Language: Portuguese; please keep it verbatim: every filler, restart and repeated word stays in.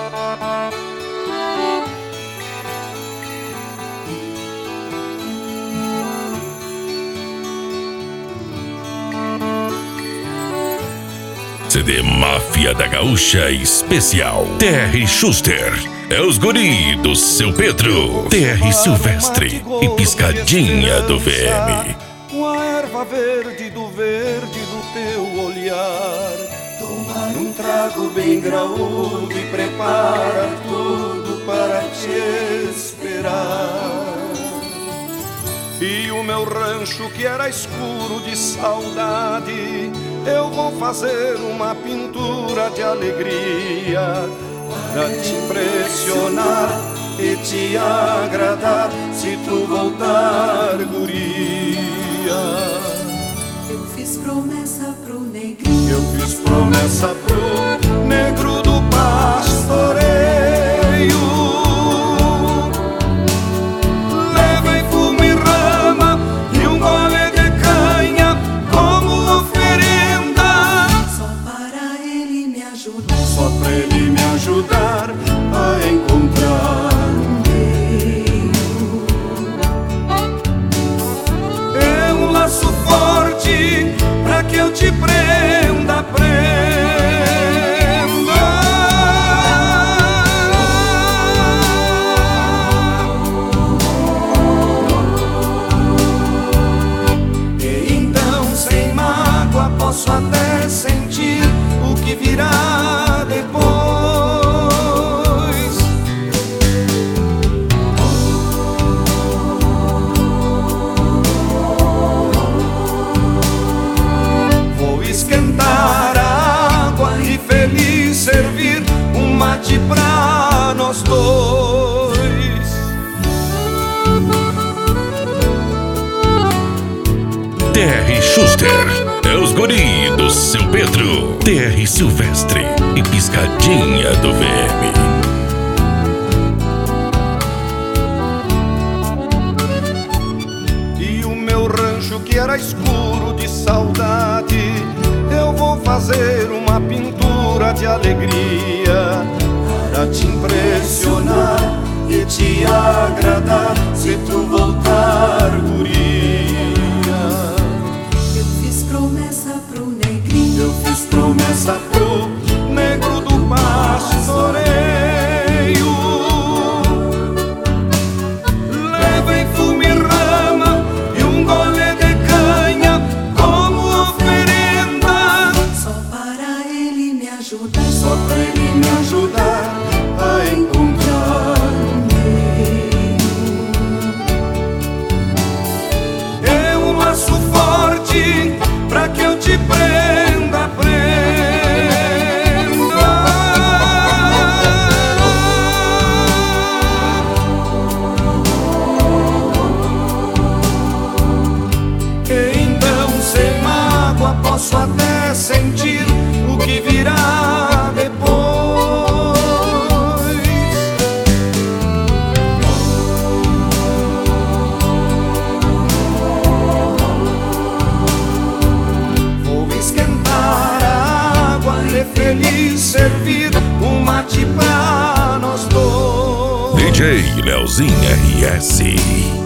C D Máfia da Gaúcha Especial. T R Schuster. É os guri do Seu Pedro. T R Silvestre e Piscadinha do V M. Com a erva verde do verde do teu olhar, tomar um trago bem graúdo e prepara tudo para te esperar. E o meu rancho que era escuro de saudade, eu vou fazer uma pintura de alegria para te impressionar e te agradar se tu voltar, guria. Eu fiz promessa pro negrinho, eu fiz promessa pro negro do pastoreio. Levei fumo e rama e um gole de canha como oferenda, só para ele me ajudar, só pra ele me ajudar a encontrar um meio. É um laço forte pra que eu te prenda, prenda. E então sem mágoa posso até sentir o que virá depois. Vou esquentar a água e feliz servir um mate pra nós dois. T R Schuster. É os guri do Seu Pedro. T R Silvestre e Piscadinha do V M. E o meu rancho que era escuro de saudade, eu vou fazer uma pintura de alegria para te impressionar e te agradar se tu voltar, guria. eu fiz promessa pro negrinho, Eu fiz promessa pro negro do pastoreio. Levei fumo e rama e um gole de canha como oferenda, só para ele me ajudar, só pra ele me ajudar a encontrar um meio. É um laço forte pra que eu te prenda, prenda. E então sem mágoa posso até sentir o que virá depois. Vou esquentar a água e feliz servir um mate pra nós dois. D J Leozinho R S.